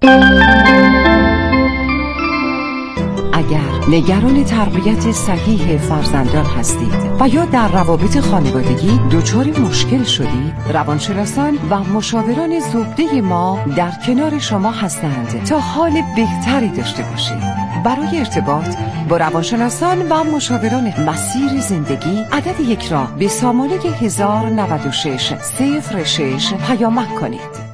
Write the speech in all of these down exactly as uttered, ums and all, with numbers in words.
اگر نگران تربیت صحیح فرزندان هستید و یا در روابط خانوادگی دچار مشکل شدید، روانشناسان و مشاوران زوجه ما در کنار شما هستند تا حال بهتری داشته باشید. برای ارتباط با روانشناسان و مشاوران مسیر زندگی عدد یک را به سامانه هزار و نود و شش صفر شش پیامک کنید.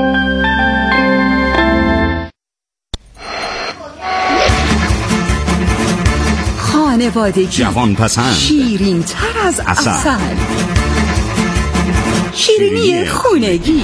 خانوادگی، جوان پسند، شیرین تر از عسل، شیرینی, شیرینی خونگی.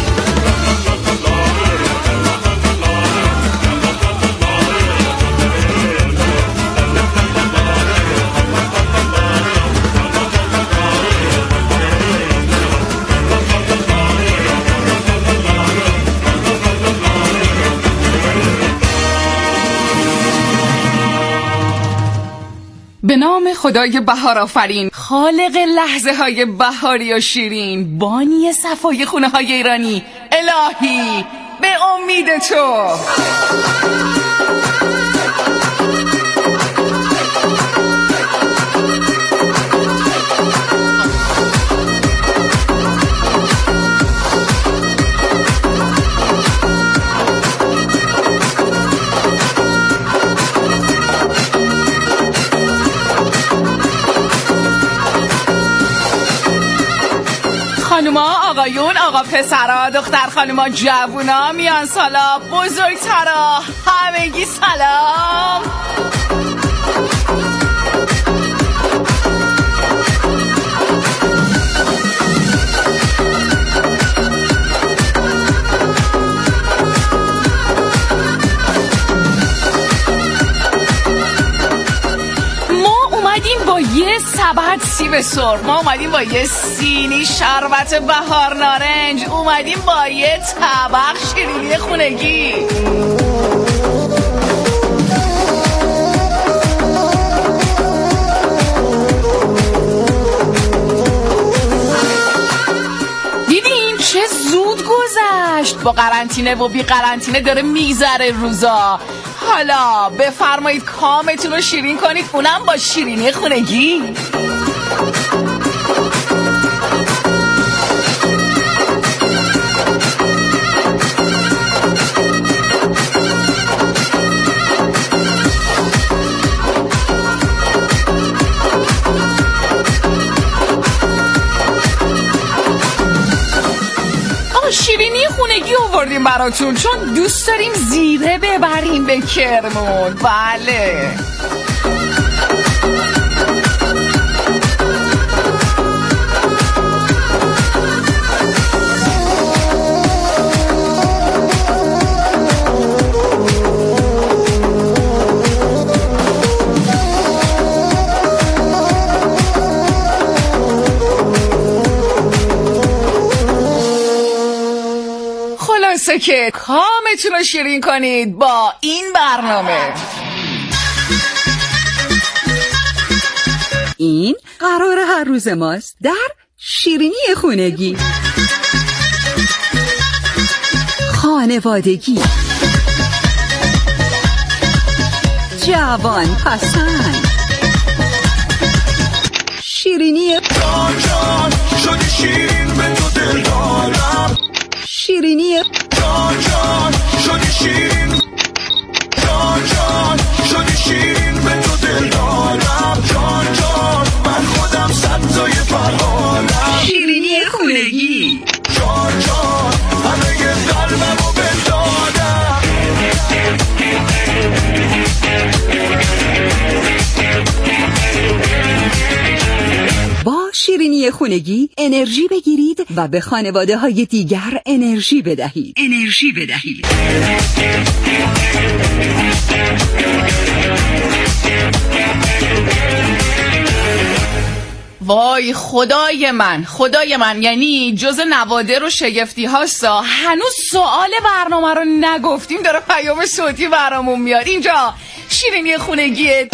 به نام خدای بهار آفرین، خالق لحظه های بهاری و شیرین، بانی صفای خونه های ایرانی، الهی به امید تو. خانوما، آقایون، آقا پسرا، دختر خانوما، جوونا، میان سالا، بزرگترا، همگی سلام. با یه سبد سیب سرخ، ما اومدیم با یه سینی شربت بهار نارنج، اومدیم با یه طبق شیرینی خونگی. دیدین چه زود گذشت، با قرنطینه و بی قرنطینه داره میگذره روزا. حالا بفرمایید کامتون رو شیرین کنید، اونم با شیرینی خونگی. شیرینی خونگی آوردیم براتون چون دوست داریم زیره ببریم به کرمون. بله خلاصه که کامتون رو شیرین کنید با این برنامه. این قرار هر روز ماست در شیرینی خونگی. خانوادگی، جوان پسند، شیرینی جان جان شدی شیرین به تو دل دارم، شیرینی جان جان شدی شیرین، جان جان شدی شیرین به تو دل دارم، جان جان من خودم سبزای فرحانم، شیرینی خونگی، جان جان همه قلبمو بندادم. با شیرینی خونگی انرژی بگیرید و به خانواده های دیگر انرژی بدهید. انرژی بدهید. وای خدای من، خدای من، یعنی جز نوادر و شگفتی هاستا هنوز سوال برنامه رو نگفتیم، داره پیام صوتی برامون میاد. اینجا شیرینی خونگیه.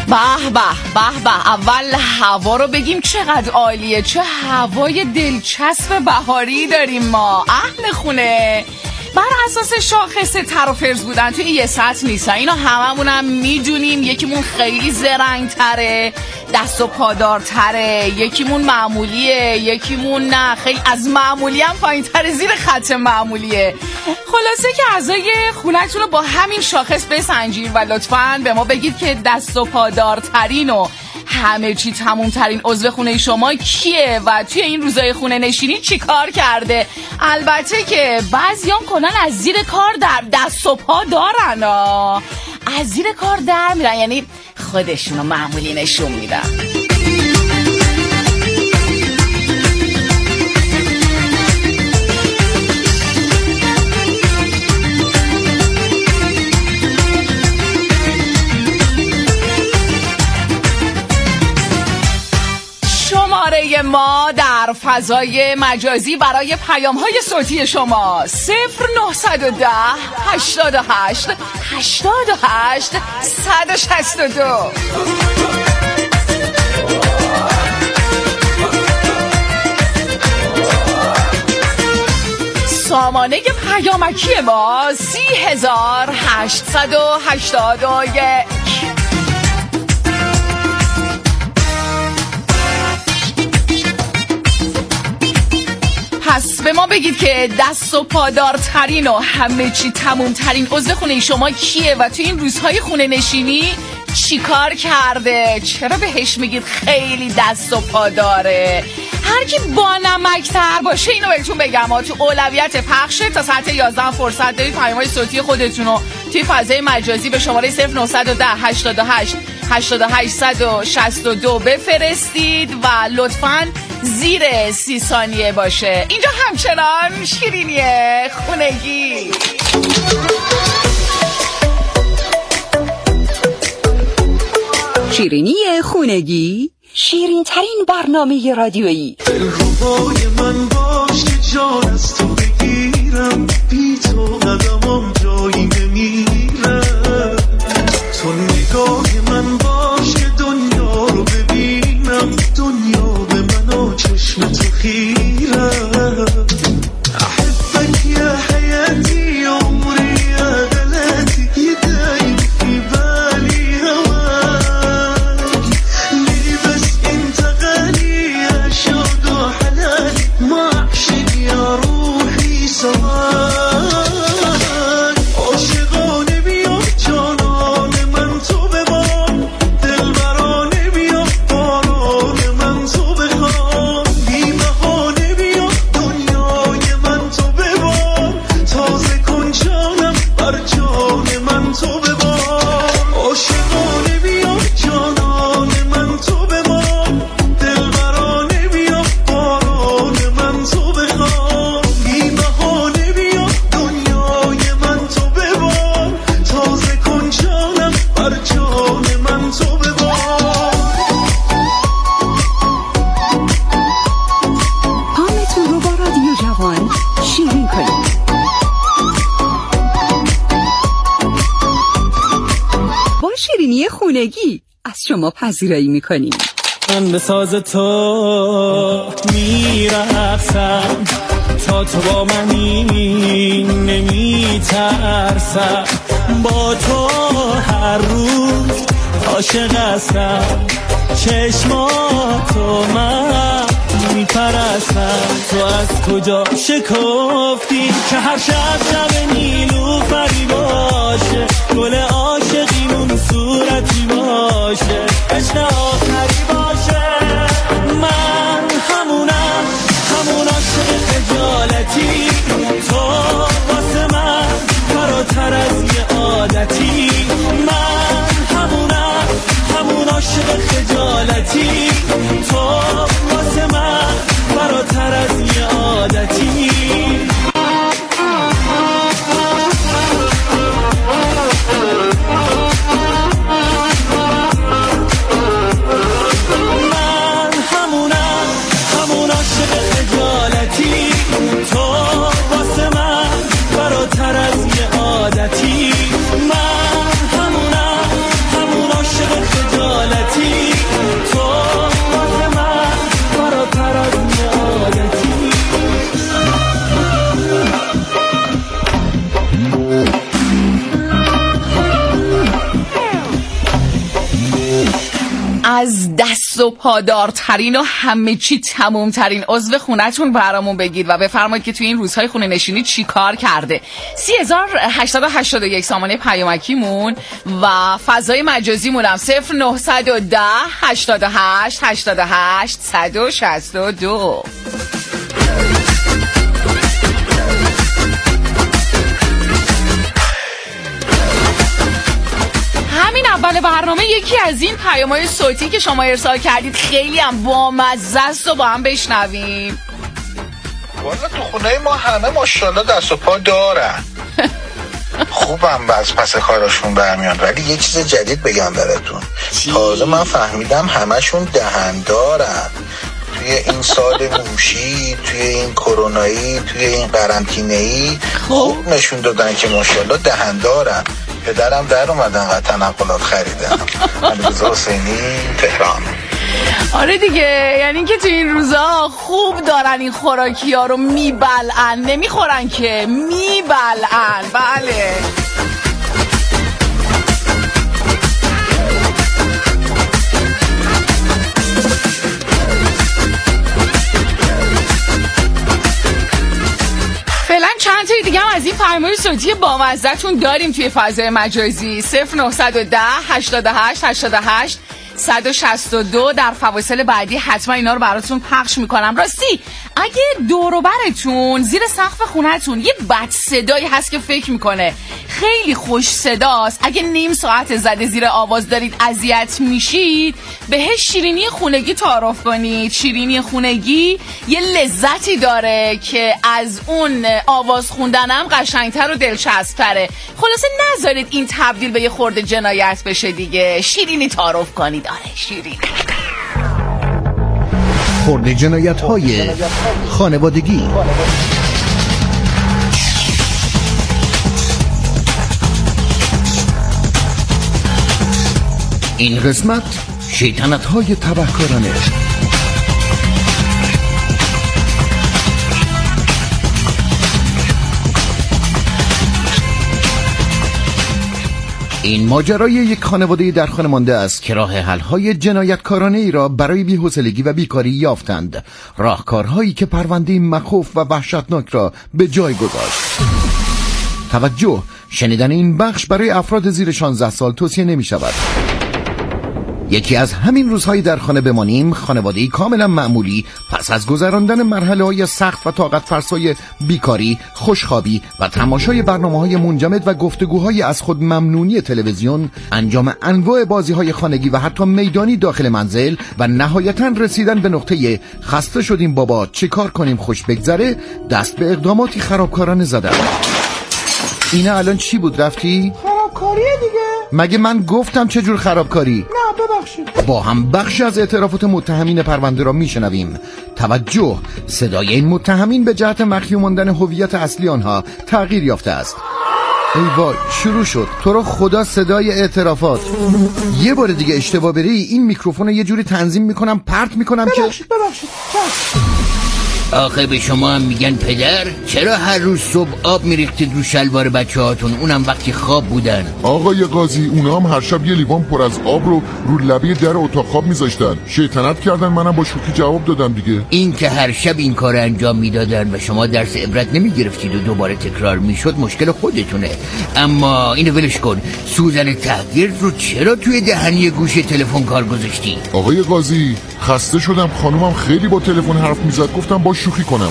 به به به به. اول هوا رو بگیم چقدر عالیه، چه هوای دلچسب بهاری داریم ما. اهل خونه بر اساس شاخص تر و فرز بودن توی یه سطح نیستن، اینا هممون هم میدونیم. یکیمون خیلی زرنگ تره، دست و پادار تره، یکیمون معمولیه، یکیمون نه خیلی از معمولی هم پایین تره، زیر خط معمولیه. خلاصه که اعضای خونتون رو با همین شاخص بسنجید و لطفاً به ما بگید که دست و پادار ترین و همه چی تموم ترین عضو خونه شما کیه و توی این روزای خونه نشینی چی کار کرده. البته که بعضیام کنن از زیر کار در دست و پا دارن ها. از زیر کار در میرن، یعنی خودشونو معمولی نشون میدن. شماره ما در فضای مجازی برای پیام های صوتی شما صفر نهصد و ده هشتاد و هشت هشتاد و هشت صد و شصت و دو. سامانه پیامکی ما سی هزار هشتصد و هشتاد و یک. پس به ما بگید که دست و پادار ترین و همه چی تموم ترین عضو خونه شما کیه و تو این روزهای خونه نشینی چی کار کرده. چرا بهش میگید خیلی دست و پاداره؟ هر کی با نمک‌تر باشه اینو بهتون بگم ها، تو اولویت پخشه. تا ساعت یازده فرصت دارید پیام‌های صوتی خودتون رو توی فضای مجازی به شماره صفر نهصد و ده هشتاد و هشت هشتاد و هشت صد و شصت و دو بفرستید و لطفاً زیر سی ثانیه باشه. اینجا همچنان شیرینیه خونگی. شیرینی خونگی، شیرین ترین برنامه رادیویی. دلربای من باش که جان از تو بگیرم، بی تو قدمم جایی نمیره. تو نگاه من باش که دنیا رو ببینم، دنیا به من و چشم تو خیره. احبك يا حياتي عمري يا غلاتي، يدايم في بالي هواك. ليه بس انت غالي يا شوق وحلالي، ما عشق يا روحي سواك. عاشقانه بیا جانان من تو ببار، دلبرانه بیا باران من تو بخوان. بی‌بهانه بیا دنیای من تو ببار، تازه کن جانم بر جان من تو ببار. عاشقانه بیا جانان من تو ببار، دلبرانه بیا باران من تو بخوان. بی‌بهانه بیا دنیای من تو ببار، تازه کن جانم بر جان من تو ببار. پامتون رو با رادیو جوان شیرین کنید. با شیرینی خونگی از شما پذیرایی میکنیم. من به ساز تو میرقصم، تا تو با منی نمیترسم. با تو هر روز عاشق هستم، چشماتو من میپرستم. تو از کجا شکفتی که هر شب شب نیلوفری باشه، گل عاشقیمون صورتی باشه، عشق آخری باشه. من همونم، همون عاشق خجالتی، تو واسه من فراتر از یه عادتی. من همونم، همون عاشق خجالتی، تو واسه من فراتر از یه عادتی. از دست و پادارترین و همه چی تمومترین عضو خونتون برامون بگید و بفرمایید که توی این روزهای خونه نشینی چی کار کرده. سی هزار هشتصد و هشتاد و یک سامانه پیامکیمون و فضای مجازیمون هم صفر نهصد و ده هشتاد و هشت هشتاد و هشت صد و شصت و دو. همین اول برنامه یکی از این پیام‌های صوتی که شما ارسال کردید خیلی هم بامزه است و با هم بشنویم. والا تو خونه ما همه ماشاءالله دست و پا دارن. خوبم باز پس کاراشون برمیان، ولی یه چیز جدید بگم براتون. تازه من فهمیدم همشون دهن دارن. توی این سال موشی، توی این کرونایی، توی این قرنطینه‌ای خوب نشون دادن که ماشاءالله دهن دارن. پدرم در اومدن و تنقلات خریدن. علیرضا حسینی، تهران. آره دیگه، یعنی که تو این روزا خوب دارن این خوراکی ها رو میبلعن، نمیخورن که میبلعن. بله فعلا چند تایی دیگه هم از این پیام‌های صوتی بامزه‌تون داریم توی فضای مجازی. صفر نهصد و ده هشتاد و هشت هشتاد و هشت صد و شصت و دو. در فواصل بعدی حتما اینا رو براتون پخش میکنم. راستی اگه دور و برتون زیر سقف خونتون یه بد صدایی هست که فکر میکنه خیلی خوش صداست، اگه نیم ساعت زده زیر آواز دارید اذیت میشید، بهش شیرینی خونگی تعارف کنید. شیرینی خونگی یه لذتی داره که از اون آواز خوندنم قشنگتر و دلچسب‌تره. خلاصه نذارید این تبدیل به یه خورده جنایت بشه دیگه. شیرینی تعارف کنید. آره شیرینی. خورده جنایت‌های خانوادگی. این قسمت شیطنت‌های تبهکارانه. این ماجرای یک خانواده در خانه مانده است که راه حل‌های جنایتکارانه ای را برای بی‌حوصلگی و بیکاری یافتند. راهکارهایی که پرونده مخوف و وحشتناک را به جای گذاشت. توجه، شنیدن این بخش برای افراد زیر شانزده سال توصیه نمی شود. یکی از همین روزهایی در خانه بمانیم، خانواده‌ای کاملا معمولی پس از گذراندن مرحله‌های سخت و طاقت فرسای بیکاری، خوشخوابی و تماشای برنامه‌های منجمد و گفتگوهای از خود ممنونی تلویزیون، انجام انواع بازی‌های خانگی و حتی میدانی داخل منزل و نهایتاً رسیدن به نقطه خسته شدیم بابا چه کار کنیم خوش بگذره، دست به اقداماتی خرابکارانه زدن. اینا الان چی بود رفتی؟ خرابکاریه دیگه. مگه من گفتم چه جور خرابکاری؟ نه ببخشید. با هم بخشی از اعترافات متهمین پرونده را میشنویم. توجه، صدای این متهمین به جهت مخفی ماندن هویت اصلی آنها تغییر یافته است. ای وای، شروع شد. تو رو خدا صدای اعترافات. یه بار دیگه اشتباه بری این میکروفون رو یه جوری تنظیم میکنم پرت میکنم که ببخشید ببخشید. آخه به شما هم میگن پدر؟ چرا هر روز صبح آب میریختید رو شلوار بچه هاتون، اونم وقتی خواب بودن؟ آقای قاضی، اونا هم هر شب یه لیوان پر از آب رو رو لبه در اتاق خواب میذاشتن. شیطنت کردن، منم با شوخی جواب دادم دیگه. این که هر شب این کار انجام میدادن و شما درس عبرت نمیگرفتید و دوباره تکرار میشد مشکل خودتونه. اما اینو ولش کن، سوزن تحقیر رو چرا توی دهنی گوشه تلفن کار گذاشتی؟ آقای قاضی، خسته شدم، خانومم خیلی با تلفن حرف میزد، گفتم با شوخی کنم.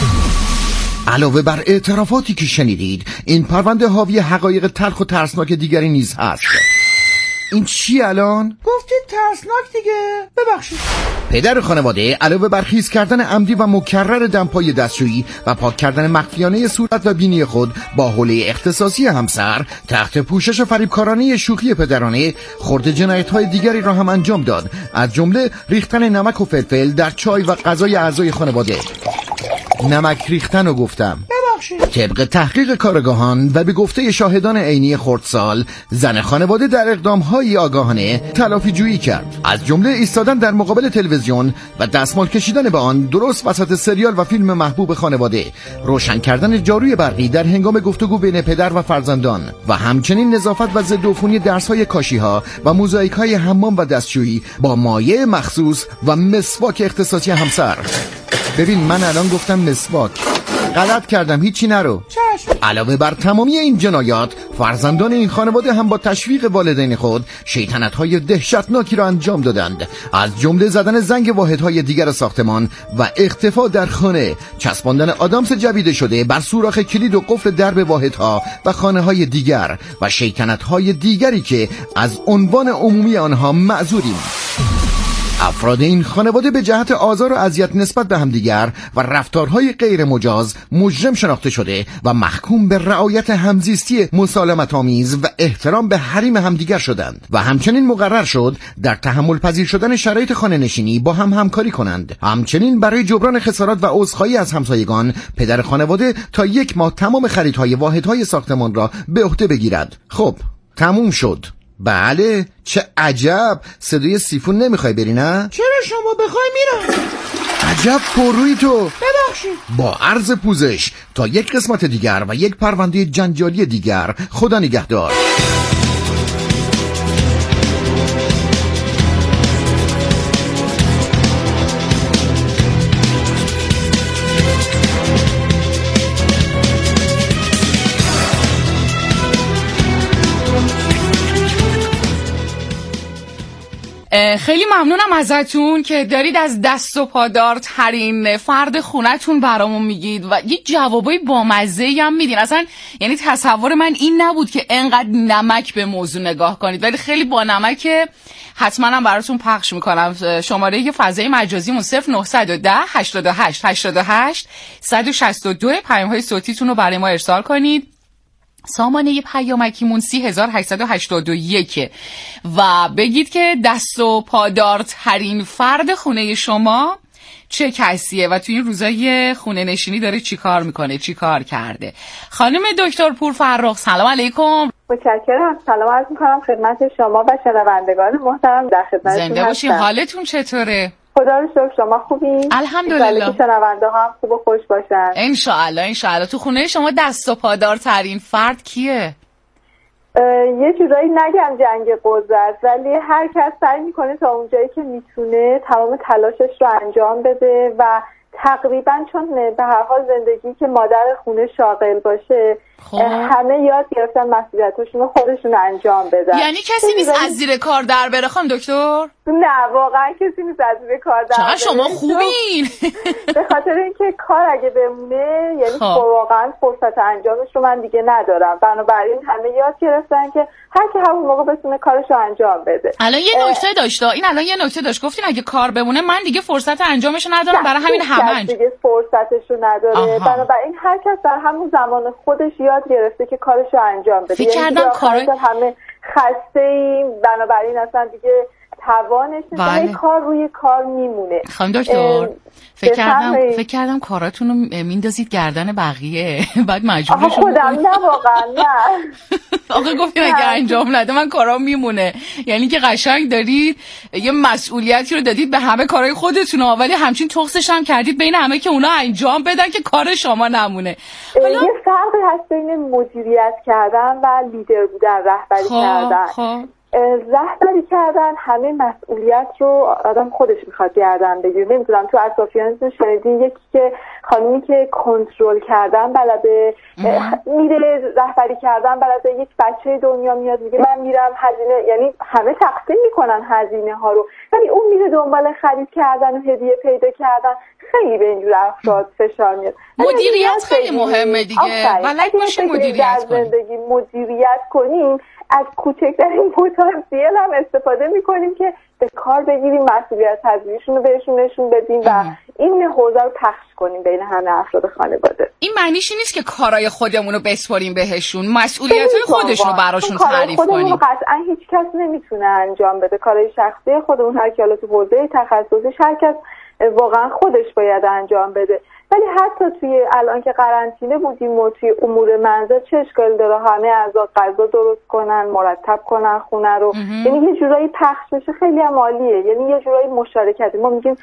علاوه بر اعترافاتی که شنیدید، این پرونده حاوی حقایق تلخ و ترسناک دیگری نیز هست. این چی الان؟ گفتید ترسناک دیگه. ببخشید. پدر خانواده علاوه بر خیس کردن عمدی و مکرر دمپای دستشویی و پاک کردن مخفیانه صورت و بینی خود با حوله اختصاصی همسر تحت پوشش فریبکارانه شوخی پدرانه، خرد جنایت‌های دیگری را هم انجام داد، از جمله ریختن نمک و فلفل در چای و غذای اعضای خانواده. نمک ریختن رو گفتم. ببخشید. طبق تحقیق کارگاهان و به گفته شاهدان عینی خردسال، زن خانواده در اقدام‌های آگاهانه تلافی جویی کرد، از جمله ایستادن در مقابل تلویزیون و دستمال کشیدن به آن درست وسط سریال و فیلم محبوب خانواده، روشن کردن جاروی برقی در هنگام گفتگو بین پدر و فرزندان و همچنین نظافت و ضدعفونی درس‌های کاشی‌ها و موزاییک‌های حمام و دستشویی با مایع مخصوص و مسواک اختصاصی همسر. ببین من الان گفتم مسواک، غلط کردم، هیچی نرو. چشم. علاوه بر تمامی این جنایات، فرزندان این خانواده هم با تشویق والدین خود شیطنت‌های دهشتناکی را انجام دادند، از جمله زدن زنگ واحدهای دیگر ساختمان و اختفا در خانه، چسباندن آدامس جویده شده بر سوراخ کلید و قفل درب واحدها و خانه‌های دیگر و شیطنت‌های دیگری که از عنوان عمومی آنها معذوریم. افراد این خانواده به جهت آزار و اذیت نسبت به همدیگر و رفتارهای غیر مجاز مجرم شناخته شده و محکوم به رعایت همزیستی مسالمت آمیز و احترام به حریم همدیگر شدند و همچنین مقرر شد در تحمل پذیر شدن شرایط خانه نشینی با هم همکاری کنند. همچنین برای جبران خسارات و عذرخواهی از همسایگان، پدر خانواده تا یک ماه تمام خریدهای واحدهای ساختمان را به عهده بگیرد. خب تموم شد. بله، چه عجب، صدای سیفون نمیخوای بری نه؟ چرا شما بخوای میرم. عجب پروی تو. ببخشید. با عرض پوزش تا یک قسمت دیگر و یک پرونده جنجالی دیگر، خدا نگهدار. خیلی ممنونم ازتون که دارید از دست و پادار ترین فرد خونتون برامون میگید و یه جوابای بامزه‌ای هم میدین. اصلا یعنی تصور من این نبود که انقدر نمک به موضوع نگاه کنید، ولی خیلی با نمکه. حتما هم براتون پخش میکنم. شماره یه فضای مجازیمون صفر نه یک صفر هشتاد و هشت هشتاد و هشت صد و شصت و دو. پیام‌های صوتیتون رو برای ما ارسال کنید. سامانه یه پیامکیمون سی هزار و هشتصد و هشتاد و یک و بگید که دست و پادارترین فرد خونه شما چه کسیه و تو این روزای خونه نشینی داره چی کار میکنه، چی کار کرده. خانم دکتر پورفرخ سلام علیکم. متشکرم. سلام عرض میکنم خدمت شما و شنوندگان محترم در خدمتتون هستم. زنده باشین. حالتون چطوره؟ خدا رو شکر. شما خوبین؟ الحمدلله. که شنونده ها هم خوب و خوش باشن ان شاء الله. ان شاء الله. تو خونه شما دست و پادارترین فرد کیه؟ یه جورایی نگم جنگ قدرت، ولی هر کس سعی میکنه تا اونجایی که میتونه تمام تلاشش رو انجام بده و تقریبا چون به هر حال زندگی که مادر خونه شاغل باشه خب. همه یاد گرفتن مسئولیتاشون رو خودشون انجام بدن. یعنی کسی نیست از زیر کار در بره خانم دکتر؟ نه واقعا کسی نیست از زیر کار در بره. چقدر شما خوبین. به خاطر اینکه کار اگه بمونه یعنی خب. واقعا فرصت انجامش رو من دیگه ندارم، بنابراین همه یاد گرفتن که هر کی همون موقع بتونه کارش رو انجام بده. الان یه نکته داشت، این الان یه نکته داشت، گفتین اگه کار بمونه من دیگه فرصت انجامش رو ندارم، برای همین همه دیگه فرصتش رو نداره. بنابراین هر کس در همون زمان خودش یاد گرفته که کارش رو انجام بده. فکر کردم کار همه خسته ایم، بنابراین اصلا دیگه توانش بله. کار روی کار میمونه. خانم دکتر فکر کردم فکر کردم کاراتون رو میندازید گردن بقیه بعد مجبورشون خودم نه واقعا نه. آقا گفتین اگه انجام نده من کارام میمونه، یعنی که قشنگ دارید یه مسئولیتی رو دادید به همه کارهای خودتون، ولی همچین تخصش هم کردید بین همه که اونا انجام بدن که کار شما نمونه. حالا یه فرقی هست بین مدیریت کردن و لیدر بودن، رهبری کردن. خواه. رهبری کردن همه مسئولیت رو آدم خودش میخواد گردن بگیره. نمیدونم تو اطرافیانتون شنیدین یکی که خانومی که کنترل کردن بلده، میره رهبری کردن بلده، یک بچه دنیا میاد میگه من میرم هزینه، یعنی همه تقسیم میکنن هزینه ها رو، ولی اون میره دنبال خرید کردن و هدیه پیدا کردن. خیلی به اینجور افراد فشار میاد. مدیریت خیلی مهمه دیگه. بلد باشیم مدیریت کنیم. زندگی مدیریت کنیم، از کوچکترین پتانسیل هم استفاده میکنیم که به کار بگیریم، مسئولیت پذیریشون رو بهشون نشون بدیم و این حوزه رو پخش کنیم بین همه افراد خانواده. این معنیش نیست که کارهای خودمون رو بسپاریم بهشون، مسئولیت‌های خودشون رو براشون تعریف کنیم. خودمون قطعا هیچ کس نمیتونه انجام بده. کارهای شخصی خودمون هر کی حالا تو حوزه تخصصیش هر کس واقعا خودش باید انجام بده. ولی حتی توی الان که قرنطینه بودیم و توی امور منزل چه اشکال داره همه اعضا غذا درست کنن، مرتب کنن خونه رو، یعنی یه جورایی پخش بشه خیلی هم عالیه. یعنی یه جورایی مشارکتی. ما میگیم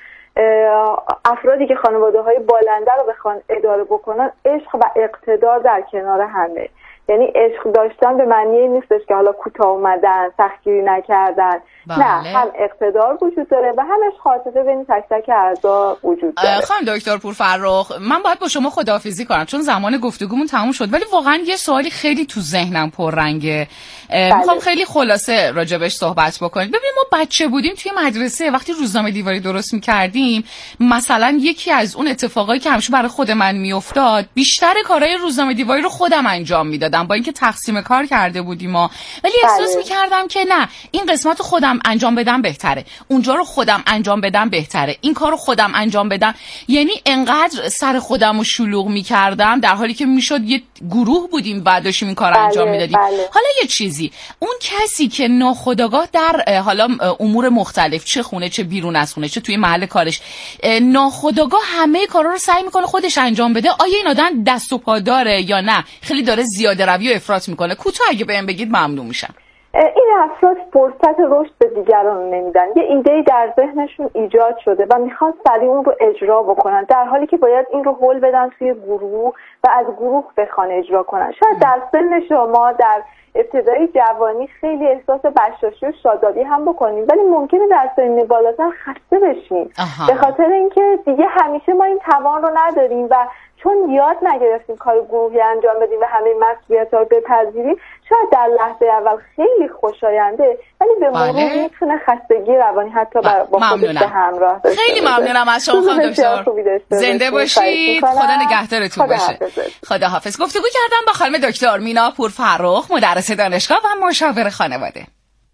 افرادی که خانواده های بالنده رو بخوان اداره بکنن، عشق و اقتدار در کنار همه. یعنی عشق داشتن به معنی این نیستش که حالا کوتاه اومدن، سختگیری نکردن. بله. نه، هم اقتدار وجود داره و هم عشق عاطفه بین تک تک اعضا وجود داره. خانم دکتر پورفرخ، من باید با شما خداحافظی کنم چون زمان گفتگومون تموم شد، ولی واقعا یه سوالی خیلی تو ذهنم پررنگه. بله. میخوام خیلی خلاصه راجبش صحبت بکنید. ببینید ما بچه بودیم توی مدرسه وقتی روزنامه دیواری درست می‌کردیم، مثلا یکی از اون اتفاقایی که همیشه برای خود من میافتاد، بیشتر کارهای روزنامه دیواری رو خودم انجام میدادم با اینکه تقسیم کار کرده بودیم ما، ولی احساس می‌کردم که نه، این قسمت رو خودم انجام بدم بهتره، اونجا رو خودم انجام بدم بهتره، این کار رو خودم انجام بدم. یعنی انقدر سر خودم رو شلوغ می‌کردم در حالی که میشد یه گروه بودیم و داشتیم این کار رو انجام میدادیم. بله. حالا یه چیزی، اون کسی که ناخودآگاه در حالا امور مختلف، چه خونه چه بیرون از خونه چه توی محل کارش، ناخودآگاه همه کارا رو سعی میکنه خودش انجام بده، آیا این آدم دست و پا داره یا نه خیلی داره زیاده روی و افراط میکنه؟ کوتاه اگه بهم بگید ممنون میشم. این افراد فرصت رشد به دیگران رو نمیدن. یه ایده‌ای در ذهنشون ایجاد شده و میخوان سریع اون رو اجرا بکنن، در حالی که باید این رو هول بدن توی گروه و از گروه بخوان اجرا کنن. شاید در سن شما در ابتدای جوانی خیلی احساس بشاشی و شادابی هم بکنیم، ولی ممکنه در سن بالاتر خسته بشیم به خاطر اینکه دیگه همیشه ما این توان رو نداریم و چون یاد نگرفتیم کار گروهی انجام بدیم و همه مسئولیت‌ها رو بپذیریم. شاید در لحظه اول خیلی خوشاینده، ولی به مرور بله. میتونه خستگی روانی حتی با خودش به همراه داشته. خیلی ممنونم از شما خانم دکتر. زنده باشید. خدا نگهدارتون باشه. خدا حافظ. گفتگو کردم با خانم دکتر مینا پورفرخ، مدرس دانشگاه و مشاور خانواده.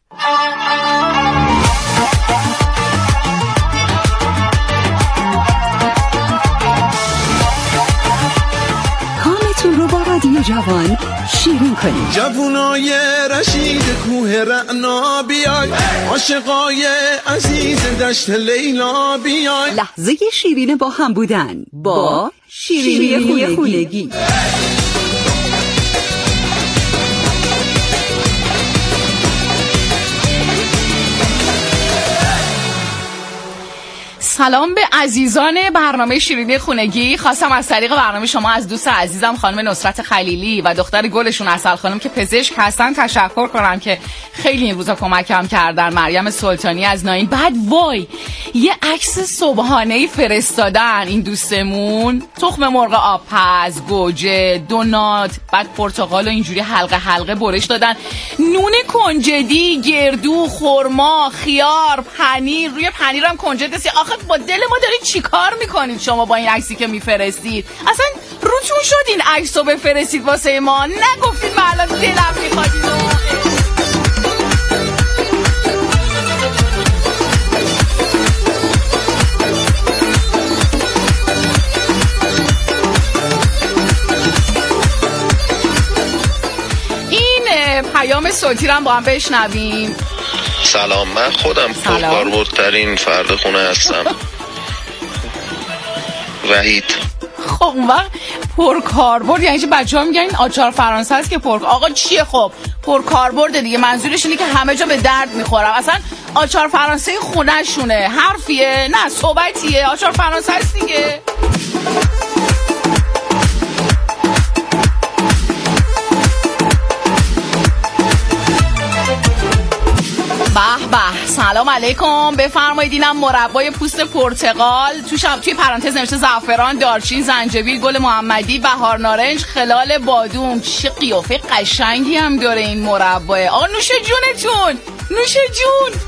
رو با رادیو جوان شیرین کنید. جوونای رشید کوه رعنا بیای، عاشقای عزیز دشت لیلا بیای. لحظه شیرین با هم بودن با شیرینی, شیرینی خونگی. سلام به عزیزان برنامه شیرینی خونگی. خواستم از طریق برنامه شما از دوست عزیزم خانم نصرت خلیلی و دختر گلشون عسل خانم که پزشک هستن تشکر کنم که خیلی این روزا کمکم کردن. مریم سلطانی از ناین. بعد وای یه عکس صبحانه‌ای فرستادن این دوستمون، تخم مرغ آبپز، گوجه، دونات، بعد پرتقال و اینجوری حلقه حلقه برش دادن، نون کنجدی، گردو، خرما، خیار، پنیر. روی پنیرم کنجد دستی. آخه با دل ما دارید چی کار میکنید شما با این عکسی که میفرستید؟ اصلا روتون شد این عکس رو بفرستید واسه ما؟ نگفتید من الان دلم میخواد این پیام صوتی رو هم با هم بشنویم. سلام، من خودم پرکاربردترین فرد خونه هستم. وحید. خب اون وقت پرکاربرد یعنی چه؟ بچه‌ها میگن این آچار فرانسه است که پر آقا چیه؟ خب پرکاربرد دیگه، منظورش اینه که همه جا به درد میخورم. اصلا آچار فرانسه خونه شونه، حرفیه نه صحبتیه، آچار فرانسه است دیگه. به به، سلام علیکم، بفرمایید. اینم مربای پوست پرتقال، توش توی پرانتز نوشته زعفران، دارچین، زنجبیل، گل محمدی، بهار نارنج، خلال بادوم. چه قیافه قشنگی هم داره این مربا. آقا نوش جونتون، نوش جون.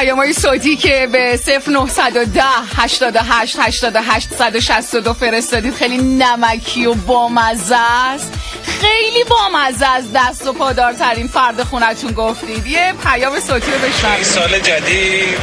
پیام‌های صوتی که به صفر نه یک صفر هشتاد و هشت هشتاد و هشت شش دو فرستادید خیلی نمکی و بامزه است. خیلی بامزه از دست و پادارترین فرد خونتون گفتید. یه پیام صوتی رو بشنوید. این سال جدید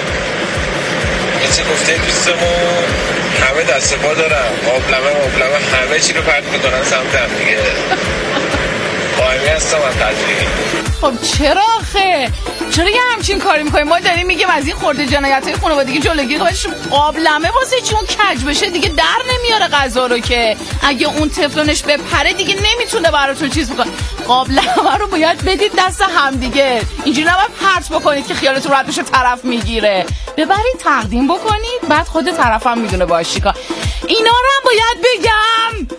مثل گفته دوستمون همه دست پا دارن، آبلمه آبلمه همه چی رو پرت میکنن سمت هم دیگه. قایمی هستم از تجریه. خب چرا آخه؟ چرا یه همچین کاری میکنیم؟ ما داریم میگیم از این خورده جنایت های خانوادگی جلوگیری کنید. قابلمه واسه چون کج بشه دیگه در نمیاره غذا رو، که اگه اون تفلونش بپره دیگه نمیتونه براتون چیز بکنه. قابلمه رو باید بدید دست هم دیگه، اینجوری نباید پرت بکنید که خیالتون راحت بشه طرف میگیره. ببرید تقدیم بکنید، بعد خود طرف هم میدونه باش چیکار. اینا رو هم باید بگم.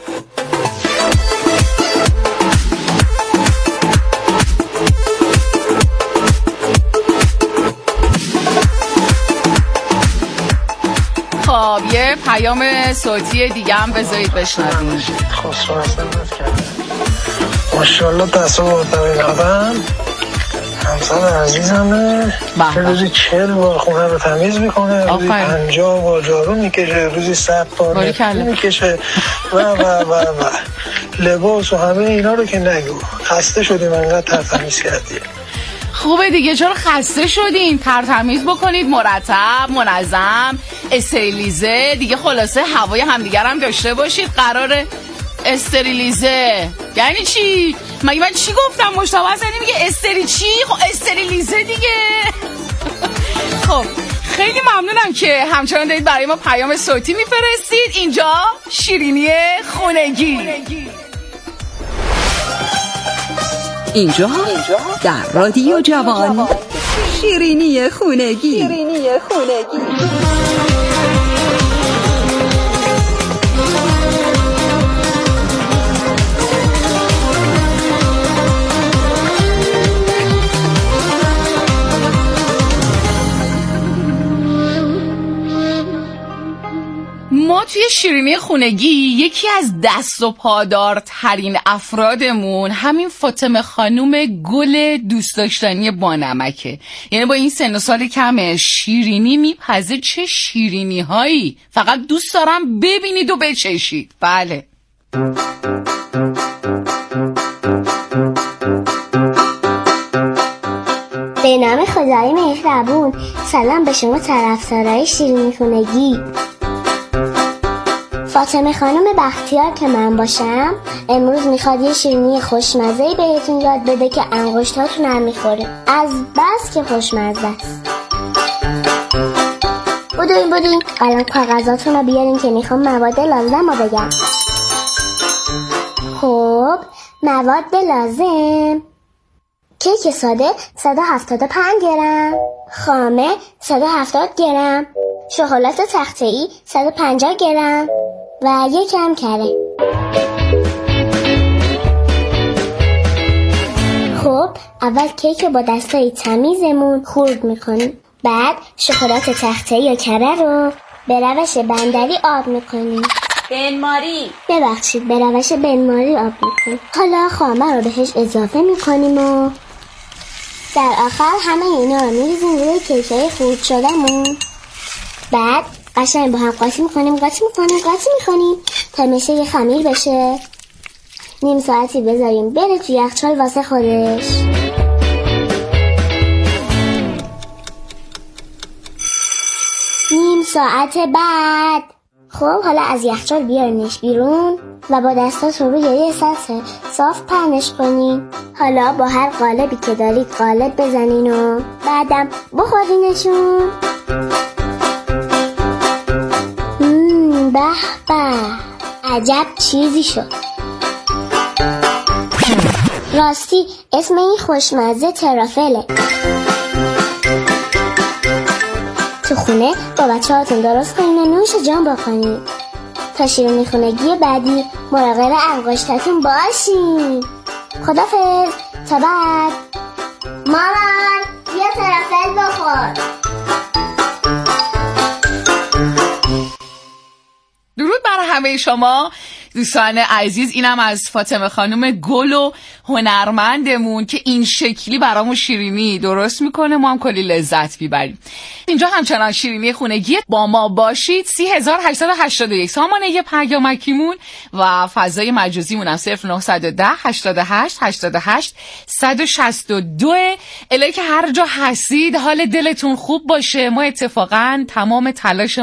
خب یه پیام صوتی دیگه هم بذارید بشنویم. خسرو حسن نت کرده. ماشاءالله دست و بردمین آدم همسر عزیزمه که روزی چهل بار خونه رو تمیز میکنه، روزی پنجاه بار جارو میکشه، روزی صد بار نفتی میکشه و و و و لباس و همه اینا رو که نگو. خسته شدیم انقدر ترتمیز کردیم. خوبه دیگه، چرا خسته شدین؟ ترتمیز بکنید، مرتب، منظم، استریلیزه دیگه. خلاصه هوای همدیگر هم داشته باشید. قراره استریلیزه یعنی چی؟ مگه من چی گفتم؟ مشتبه اصلا میگه استری چی؟ خب استریلیزه دیگه. خب خیلی ممنونم که همچنان دارید برای ما پیام صوتی میفرستید. اینجا شیرینی خونگی. اینجا در رادیو جوان شیرینی خونگی. شیرینی خونگی. ما توی شیرینی خونگی یکی از دست و پادارترین افرادمون همین فاطمه خانوم گل دوست داشتنی بانمکه. یعنی با این سن و سال کمه شیرینی میپزه. چه شیرینی هایی، فقط دوست دارم ببینید و بچشید. بله به نام خدای مهربون. سلام به شما طرفدارای شیرینی خونگی. فاطمه خانم بختیار که من باشم امروز میخواد یه شیرینی خوشمزه‌ای بهتون یاد بده که انگشتاتون هم میخوره، از بس که خوشمزه است. بودین بودین قلم کاغذاتون رو بیارین که میخوام مواد لازم رو بگم. خب مواد لازم: کیک ساده صد و هفتاد و پنج گرم، خامه صد و هفتاد گرم، شکلات تخته‌ای صد و پنجاه گرم و یکم کره. خب اول کیک رو با دستای تمیزمون خورد میکنیم. بعد شکلات تخته‌ای یا کره رو به روش بندری آب میکنیم. بنماری ببخشید به روش بنماری آب میکنیم. حالا خامه رو بهش اضافه میکنیم و در آخر همه اینا رو میریزیم روی کیکای خورد شدهمون. بعد قشنگ با هم قاطی میکنیم قاطی میکنیم قاطی میکنیم تا میشه یه خمیر بشه. نیم ساعتی بذاریم بره تو یخچال واسه خودش. نیم ساعت بعد خب حالا از یخچال بیارینش بیرون و با دستاتون روی یه سطح صاف پهنش کنین. حالا با هر قالبی که دارید قالب بزنین و بعدم بخورینشون. مم به به عجب چیزی شد. راستی اسم این خوشمزه ترافله. تو خونه با بچه هاتون درست کنین و نوش جان بکنین. تا شیرینی خونگی بعدی مراقب انگشتاتون باشین. خدافظ تا بعد. مامان یه ترافل بخور. درود بر همه شما. دوستان عزیز، اینم از فاطمه خانم گل و هنرمندمون که این شکلی برامون شیرینی درست میکنه، ما هم کلی لذت میبریم. اینجا همچنان شیرینی خونگی، با ما باشید. سی هزار هشتصد و هشتاد و یک سامانه یه پیامکیمون و فضای مجازیمون هم صفر نهصد و ده هشتاد و هشت هشتاد و هشت صد و شصت و دو. الهی که هر جا هستید حال دلتون خوب باشه. ما اتفاقا تمام تلاش